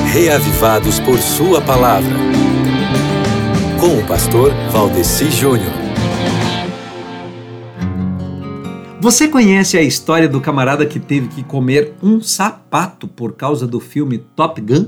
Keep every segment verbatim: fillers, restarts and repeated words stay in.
reavivados por sua palavra. Com o pastor Valdeci Júnior. Você conhece a história do camarada que teve que comer um sapato por causa do filme Top Gun?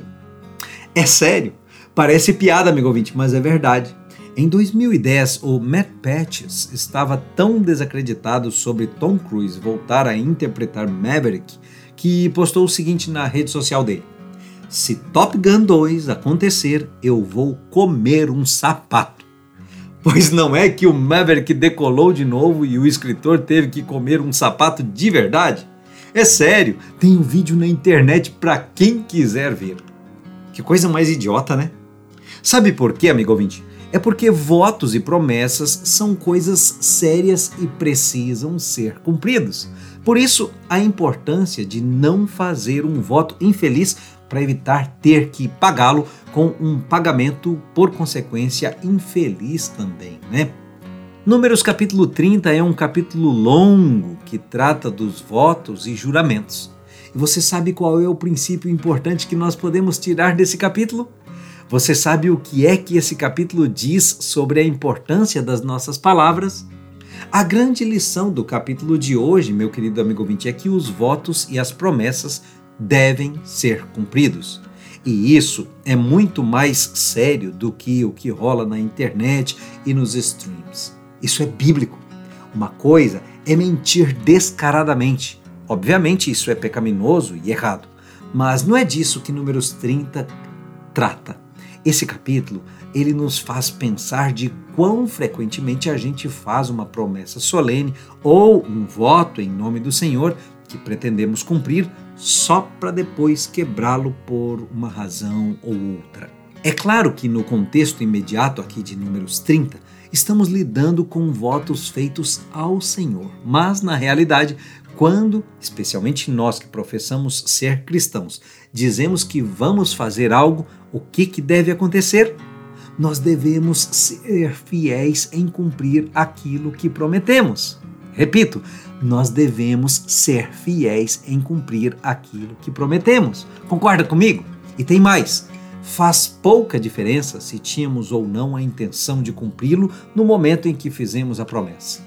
É sério, parece piada, amigo ouvinte, mas é verdade. Em dois mil e dez, o Matt Patches estava tão desacreditado sobre Tom Cruise voltar a interpretar Maverick que postou o seguinte na rede social dele: se Top Gun dois acontecer, eu vou comer um sapato. Pois não é que o Maverick decolou de novo e o escritor teve que comer um sapato de verdade? É sério, tem um vídeo na internet para quem quiser ver. Que coisa mais idiota, né? Sabe por quê, amigo ouvinte? É porque votos e promessas são coisas sérias e precisam ser cumpridos. Por isso, a importância de não fazer um voto infeliz para evitar ter que pagá-lo com um pagamento, por consequência, infeliz também, né? Números capítulo trinta é um capítulo longo que trata dos votos e juramentos. E você sabe qual é o princípio importante que nós podemos tirar desse capítulo? Você sabe o que é que esse capítulo diz sobre a importância das nossas palavras? A grande lição do capítulo de hoje, meu querido amigo ouvinte, é que os votos e as promessas devem ser cumpridos. E isso é muito mais sério do que o que rola na internet e nos streams. Isso é bíblico. Uma coisa é mentir descaradamente. Obviamente isso é pecaminoso e errado, mas não é disso que Números trinta trata. Esse capítulo, ele nos faz pensar de quão frequentemente a gente faz uma promessa solene ou um voto em nome do Senhor que pretendemos cumprir só para depois quebrá-lo por uma razão ou outra. É claro que no contexto imediato aqui de Números trinta, estamos lidando com votos feitos ao Senhor, mas na realidade, quando, especialmente nós que professamos ser cristãos, dizemos que vamos fazer algo, o que, que deve acontecer? Nós devemos ser fiéis em cumprir aquilo que prometemos. Repito, nós devemos ser fiéis em cumprir aquilo que prometemos. Concorda comigo? E tem mais. Faz pouca diferença se tínhamos ou não a intenção de cumpri-lo no momento em que fizemos a promessa.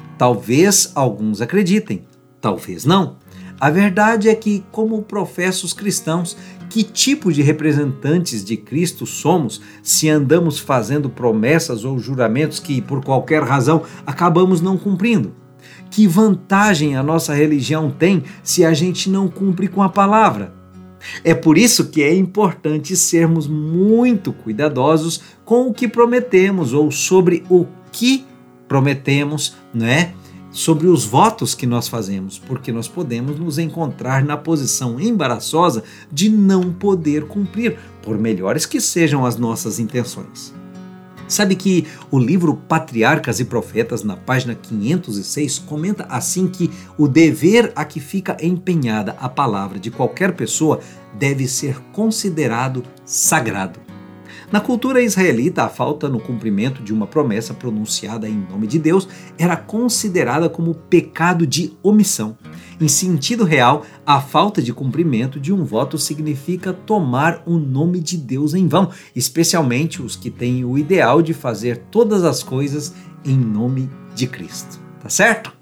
Talvez alguns acreditem, talvez não. A verdade é que, como professos cristãos, que tipo de representantes de Cristo somos se andamos fazendo promessas ou juramentos que, por qualquer razão, acabamos não cumprindo? Que vantagem a nossa religião tem se a gente não cumpre com a palavra? É por isso que é importante sermos muito cuidadosos com o que prometemos ou sobre o que prometemos, não é? Sobre os votos que nós fazemos, porque nós podemos nos encontrar na posição embaraçosa de não poder cumprir, por melhores que sejam as nossas intenções. Sabe que o livro Patriarcas e Profetas, na página quinhentos e seis, comenta assim que o dever a que fica empenhada a palavra de qualquer pessoa deve ser considerado sagrado. Na cultura israelita, a falta no cumprimento de uma promessa pronunciada em nome de Deus era considerada como pecado de omissão. Em sentido real, a falta de cumprimento de um voto significa tomar o nome de Deus em vão, especialmente os que têm o ideal de fazer todas as coisas em nome de Cristo. Tá certo?